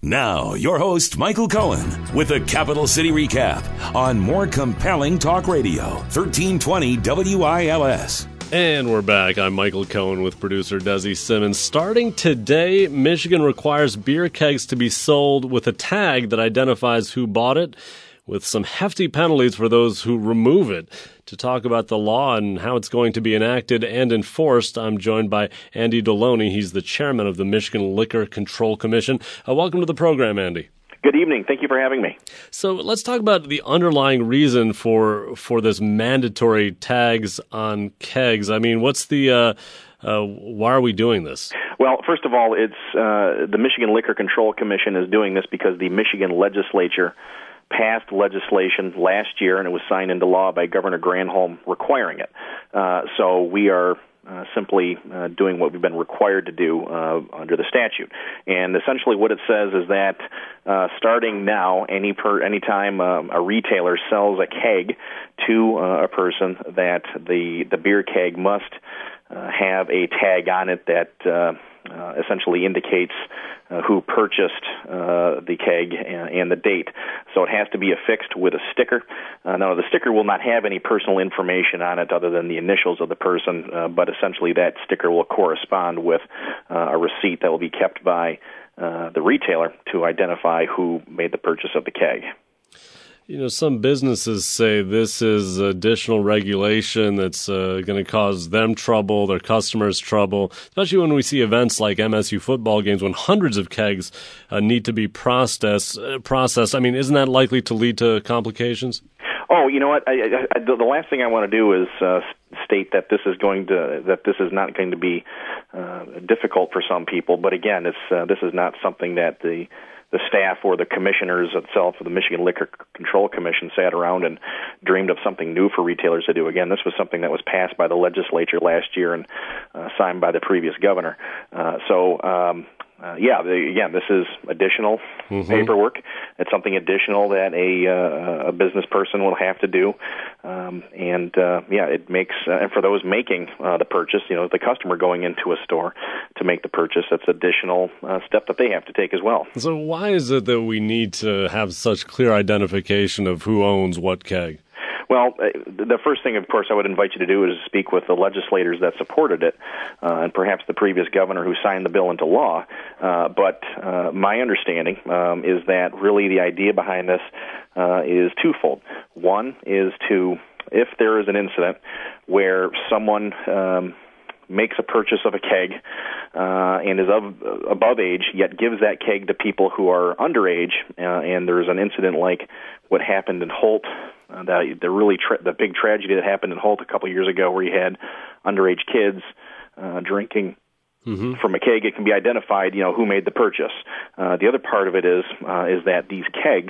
Now, your host, Michael Cohen, with a Capital City recap on more compelling talk radio, 1320 WILS. And we're back. I'm Michael Cohen with producer Desi Simmons. Starting today, Michigan requires beer kegs to be sold with a tag that identifies who bought it, with some hefty penalties for those who remove it. To talk about the law and how it's going to be enacted and enforced, I'm joined by Andy Deloney. He's the chairman of the Michigan Liquor Control Commission. Welcome to the program, Andy. Good evening. Thank you for having me. So let's talk about the underlying reason for this mandatory tags on kegs. I mean, what's the why are we doing this? Well, first of all, it's the Michigan Liquor Control Commission is doing this because the Michigan legislature passed legislation last year, and it was signed into law by Governor Granholm requiring it. So we are simply doing what we've been required to do under the statute. And essentially what it says is that starting now, anytime a retailer sells a keg to a person, that the beer keg must have a tag on it that essentially indicates who purchased the keg and the date. So it has to be affixed with a sticker. Now, the sticker will not have any personal information on it other than the initials of the person, but essentially that sticker will correspond with a receipt that will be kept by the retailer to identify who made the purchase of the keg. You know, some businesses say this is additional regulation that's going to cause them trouble, their customers trouble, especially when we see events like MSU football games when hundreds of kegs need to be processed. I mean, isn't that likely to lead to complications? Oh, you know what? The last thing I want to do is state that this is not going to be difficult for some people. But again, this is not something that the staff or the commissioners itself of the Michigan Liquor Control Commission sat around and dreamed of something new for retailers to do. Again, this was something that was passed by the legislature last year and signed by the previous governor. Again, this is additional paperwork. It's something additional that a business person will have to do. It makes, and for those making the purchase, the customer going into a store to make the purchase, that's additional step that they have to take as well. So why is it that we need to have such clear identification of who owns what keg? Well, the first thing, of course, I would invite you to do is speak with the legislators that supported it, and perhaps the previous governor who signed the bill into law. But my understanding is that really the idea behind this is twofold. One is if there is an incident where someone makes a purchase of a keg and is above age, yet gives that keg to people who are underage, and there's an incident like what happened in Holt, the big tragedy that happened in Holt a couple of years ago, where you had underage kids drinking from a keg. It can be identified, who made the purchase. The other part of it is that these kegs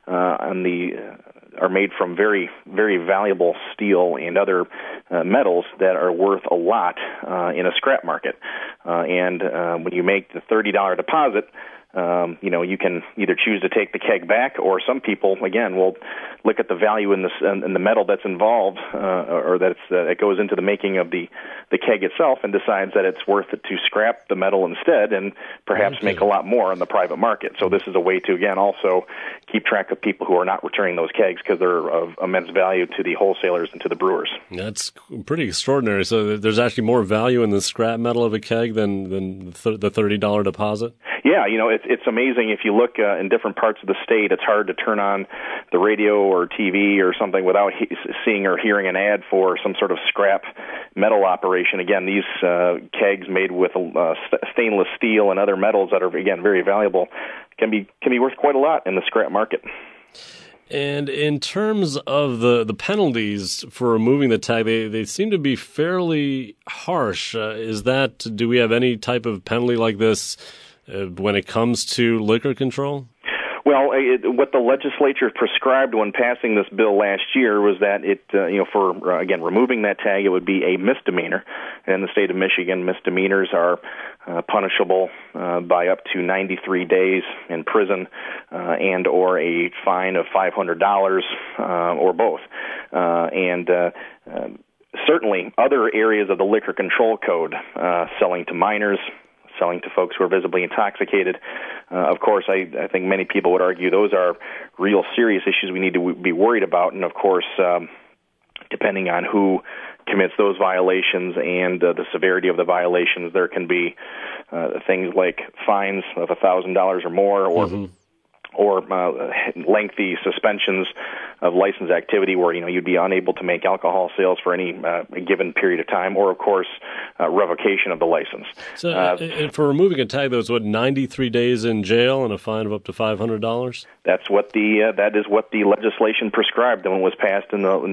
are made from very, very valuable steel and other metals that are worth a lot in a scrap market. And when you make the $30 deposit, you can either choose to take the keg back, or some people, again, will look at the value in the metal that's involved, or that goes into the making of the keg itself, and decides that it's worth it to scrap the metal instead, and perhaps make a lot more on the private market. So this is a way to, again, also keep track of people who are not returning those kegs because they're of immense value to the wholesalers and to the brewers. That's pretty extraordinary. So there's actually more value in the scrap metal of a keg than the $30 deposit? Yeah, it's amazing. If you look in different parts of the state, it's hard to turn on the radio or TV or something without seeing or hearing an ad for some sort of scrap metal operation. Again, these kegs made with stainless steel and other metals that are, again, very valuable can be worth quite a lot in the scrap market. And in terms of the penalties for removing the tag, they seem to be fairly harsh. Do we have any type of penalty like this when it comes to liquor control? Well, what the legislature prescribed when passing this bill last year was that for removing that tag, it would be a misdemeanor. In the state of Michigan, misdemeanors are punishable by up to 93 days in prison and or a fine of $500 or both. Certainly other areas of the Liquor Control Code, selling to minors, selling to folks who are visibly intoxicated. Of course, I think many people would argue those are real serious issues we need to be worried about, and of course, depending on who commits those violations and the severity of the violations, there can be things like fines of $1,000 or more, or lengthy suspensions of licensed activity where you'd be unable to make alcohol sales for any given period of time, or of course revocation of the license. So for removing a tag, that was 93 days in jail and a fine of up to $500. That's what that is what the legislation prescribed when it was passed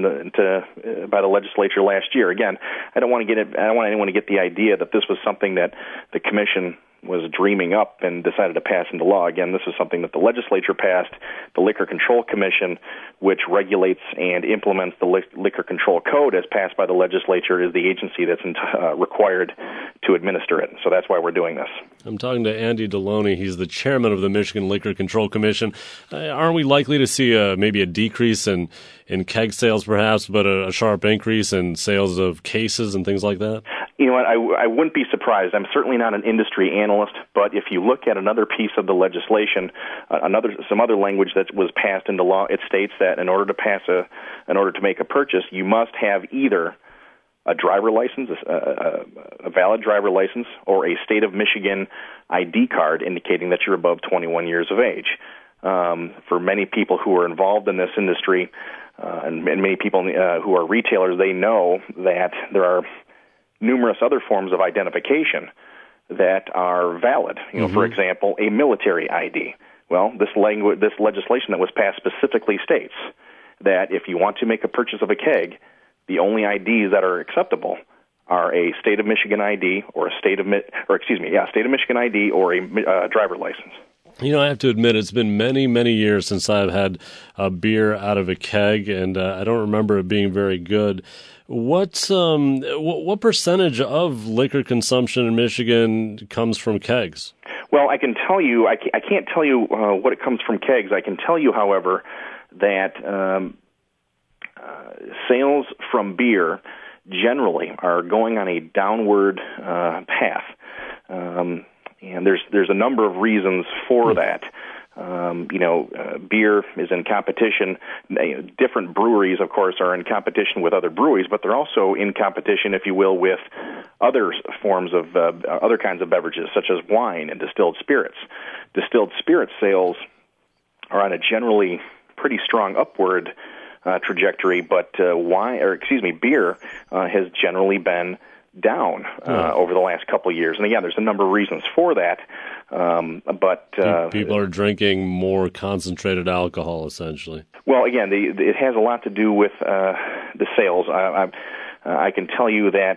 by the legislature last year. Again, I don't want anyone to get the idea that this was something that the commission was dreaming up and decided to pass into law. Again, this is something that the legislature passed. The Liquor Control Commission, which regulates and implements the Liquor Control Code as passed by the legislature, is the agency that's required to administer it. So that's why we're doing this. I'm talking to Andy Deloney. He's the chairman of the Michigan Liquor Control Commission. Aren't we likely to see maybe a decrease in keg sales perhaps, but a sharp increase in sales of cases and things like that? You know what, I wouldn't be surprised. I'm certainly not an industry analyst, but if you look at another piece of the legislation, some other language that was passed into law, it states that in order to make a purchase, you must have either a driver license, a valid driver license, or a state of Michigan ID card indicating that you're above 21 years of age. For many people who are involved in this industry, and many people who are retailers, they know that there are numerous other forms of identification that are valid. For example, a military ID. Well, this legislation that was passed specifically states that if you want to make a purchase of a keg, the only IDs that are acceptable are a state of Michigan ID or state of Michigan ID or a driver license. I have to admit, it's been many, many years since I've had a beer out of a keg, and I don't remember it being very good. What percentage of liquor consumption in Michigan comes from kegs? Well, I can tell you, I can't tell you what it comes from kegs. I can tell you, however, that sales from beer generally are going on a downward path. And there's a number of reasons for that. Beer is in competition. Different breweries, of course, are in competition with other breweries, but they're also in competition, if you will, with other forms of other kinds of beverages, such as wine and distilled spirits. Distilled spirit sales are on a generally pretty strong upward trajectory, but beer has generally been down over the last couple of years. And again, there's a number of reasons for that. But people are drinking more concentrated alcohol, essentially. Well, again, it has a lot to do with the sales. I can tell you that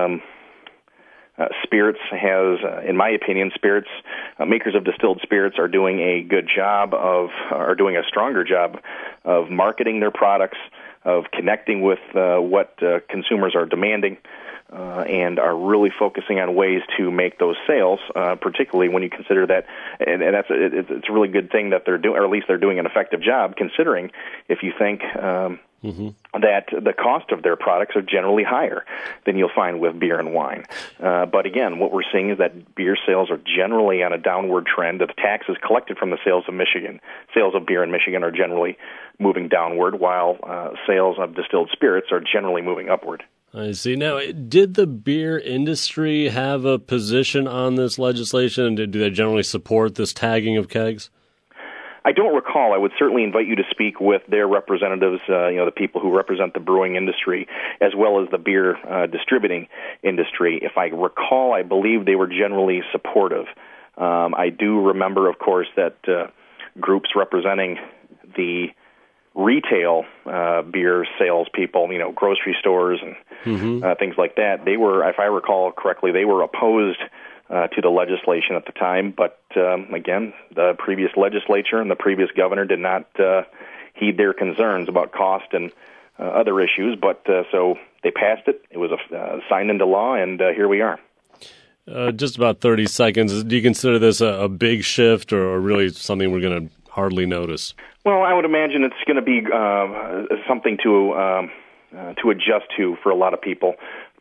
spirits has, in my opinion, makers of distilled spirits are doing a stronger job of marketing their products, of connecting with what consumers are demanding, and are really focusing on ways to make those sales, particularly when you consider that, and it's a really good thing that they're doing, or at least they're doing an effective job, considering if you think that the cost of their products are generally higher than you'll find with beer and wine. But again, what we're seeing is that beer sales are generally on a downward trend. The taxes collected from the sales of beer in Michigan are generally moving downward, while sales of distilled spirits are generally moving upward. I see. Now, did the beer industry have a position on this legislation, and do they generally support this tagging of kegs? I don't recall. I would certainly invite you to speak with their representatives, the people who represent the brewing industry, as well as the beer distributing industry. If I recall, I believe they were generally supportive. I do remember, of course, that groups representing the retail beer salespeople, grocery stores and things like that, they were, if I recall correctly, they were opposed to the legislation at the time. But again, the previous legislature and the previous governor did not heed their concerns about cost and other issues. But so they passed it. It was signed into law, and here we are. Just about 30 seconds. Do you consider this a big shift, or really something we're going to hardly notice? Well, I would imagine it's going to be something to adjust to for a lot of people.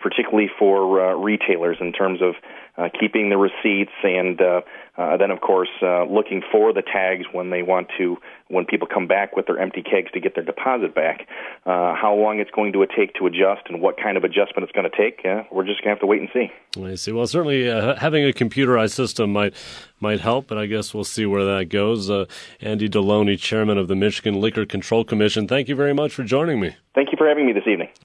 particularly for retailers in terms of keeping the receipts and then, of course, looking for the tags when people come back with their empty kegs to get their deposit back. How long it's going to take to adjust and what kind of adjustment it's going to take, we're just going to have to wait and see. I see. Well, certainly having a computerized system might help, but I guess we'll see where that goes. Andy Deloney, Chairman of the Michigan Liquor Control Commission, thank you very much for joining me. Thank you for having me this evening.